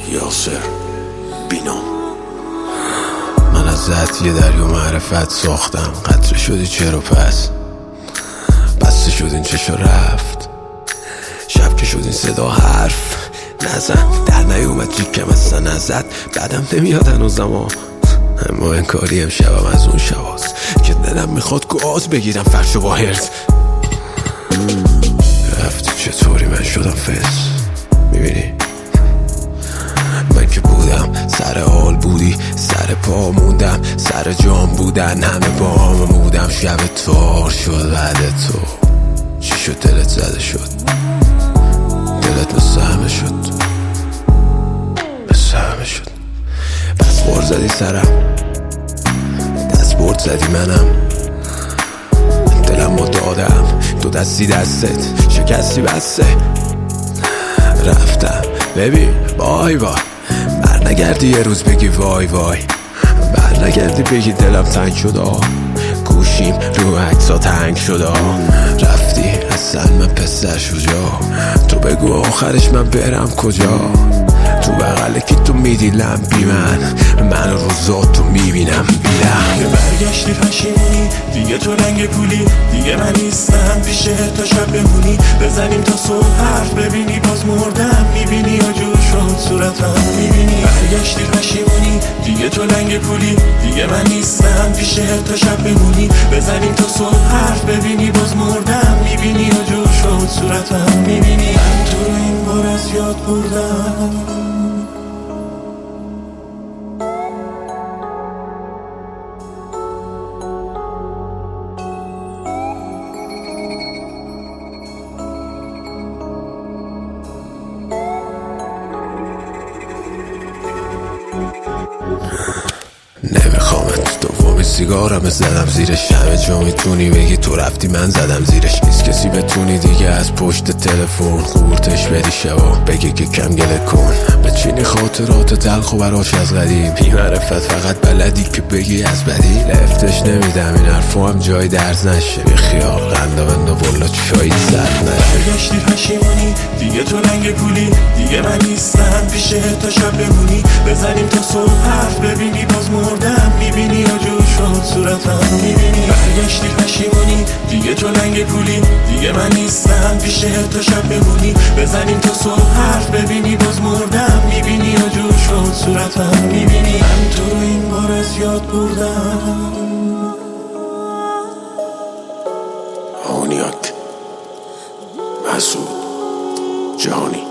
یاسر بینام. من ازت یه دریا معرفت ساختم، قطره شدی چرا پس بسته شد این چشا رفت، شب که شد این صدا حرف نزن، در نیومد جیکم اصلا ازت بعدم نمیاد هنوزم اما انکاری امشبم از اون شباست که دلم میخواد گاز بگیرم فرشو با هرت. رفتی چطوری من شدم فس، میبینی من که بودم سر حال بودی، سر پا موندم، سر جام بودن همه با هم بودم. شب تار شد بعد تو چی شد دلت زده شد، دلت مثل همه شد، مثل همه شد. بس بار زدی سرم، دست برد زدی منم، دلم رو دادم تو دستی دستت شکستی بسته. رفتم ببین بای بای، بر نگردی یه روز بگی وای وای، بر نگردی بگی دلم تنگ شد گوشیم رو عکسا تنگ شد رفتی اصلا من پسر شجاع، تو بگو آخرش من برم کجا، تو بغله که تو میدیلم بی من روزات تو میبینم بیلم. که برگشتی پشیمونی دیگه، تو رنگ پولی دیگه من نیستم پیشه تا شب بمونی، بزنیم تا صبح حرف ببینی باز مردم میبینی یا جور شد صورتم میبینی. برگشتی پشیمونی دیگه، تو رنگ پولی دیگه من نیستم پیشه تا شب بمونی، بزنیم تا صبح حرف ببینی باز مردم میبینی یا جور شد صورتم میبینی. من تو رو این بار از یاد بردم. نمیخوامت دومی سیگارم زدم زیرش، همه جا میتونی بگی تو رفتی من زدم زیرش، نیست کسی بتونی دیگه از پشت تلفن قورتش بدی شبا بگی که کم گله کن، بچینی خاطرات تلخ و براش از قدیم، بی معرفت فقط بلدی که بگی از بدی. لفتش نمیدم این حرفو هم جای درز نشه، بی خیال قنده بنده بلا چایی زد نشه. برگشتی پشیمونی دیگه، تو رنگ پولی دیگه من نیستم پیشه تا شب بمونی، بزنیم تا صبح حرف ببینی باز مردم میبینی یا جور شد صورتم میبینی. برگشتی پشیمونی دیگه، تو رنگ پولی دیگه من نیستم پیشه تا شب بمونی، بزنیم تا صبح حرف ببینی باز مردم میبینی یا جور شد صورتم میبینی. من تو رو این بار از یاد بردم. آنیاک مسعود جهانی.